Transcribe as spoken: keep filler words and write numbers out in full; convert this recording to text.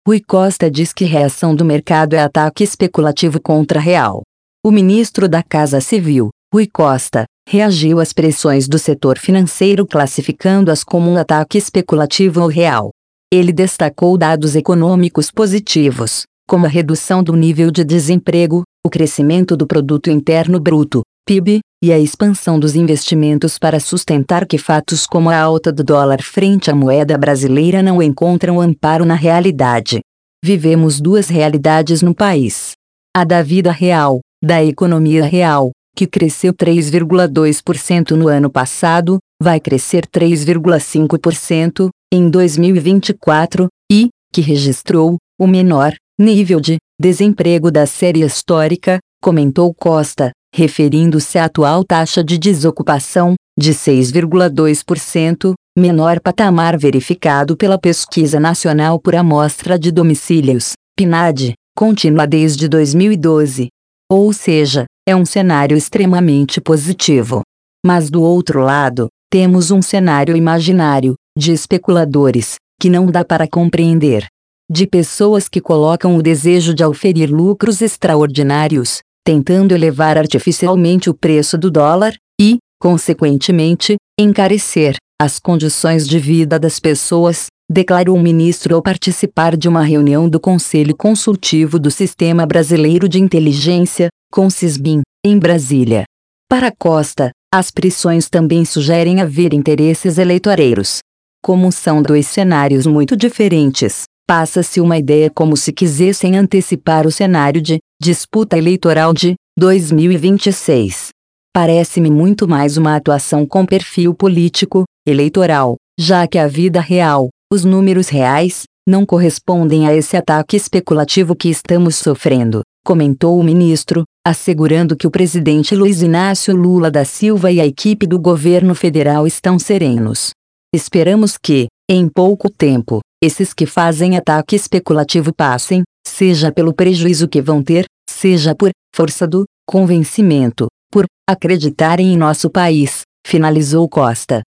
Rui Costa diz que reação do mercado é ataque especulativo contra real. O ministro da Casa Civil, Rui Costa, reagiu às pressões do setor financeiro classificando-as como um ataque especulativo ao real. Ele destacou dados econômicos positivos, como a redução do nível de desemprego, o crescimento do Produto Interno Bruto, P I B, e a expansão dos investimentos para sustentar que fatos como a alta do dólar frente à moeda brasileira não encontram amparo na realidade. Vivemos duas realidades no país. A da vida real, da economia real, que cresceu três vírgula dois por cento no ano passado, vai crescer três vírgula cinco por cento em dois mil e vinte e quatro, e, que registrou o menor nível de desemprego da série histórica, comentou Costa, referindo-se à atual taxa de desocupação, de seis vírgula dois por cento, menor patamar verificado pela Pesquisa Nacional por Amostra de Domicílios, P N A D, contínua desde dois mil e doze. Ou seja, é um cenário extremamente positivo. Mas do outro lado, temos um cenário imaginário, de especuladores, que não dá para compreender. De pessoas que colocam o desejo de auferir lucros extraordinários, tentando elevar artificialmente o preço do dólar, e, consequentemente, encarecer as condições de vida das pessoas, declarou o ministro ao participar de uma reunião do Conselho Consultivo do Sistema Brasileiro de Inteligência, CONSISBIM, em Brasília. Para Costa, as pressões também sugerem haver interesses eleitoreiros. Como são dois cenários muito diferentes, passa-se uma ideia como se quisessem antecipar o cenário de disputa eleitoral de dois mil e vinte e seis. Parece-me muito mais uma atuação com perfil político, eleitoral, já que a vida real, os números reais, não correspondem a esse ataque especulativo que estamos sofrendo, comentou o ministro, assegurando que o presidente Luiz Inácio Lula da Silva e a equipe do governo federal estão serenos. Esperamos que, em pouco tempo, esses que fazem ataque especulativo passem, seja pelo prejuízo que vão ter, seja por força do convencimento, por acreditarem em nosso país, finalizou Costa.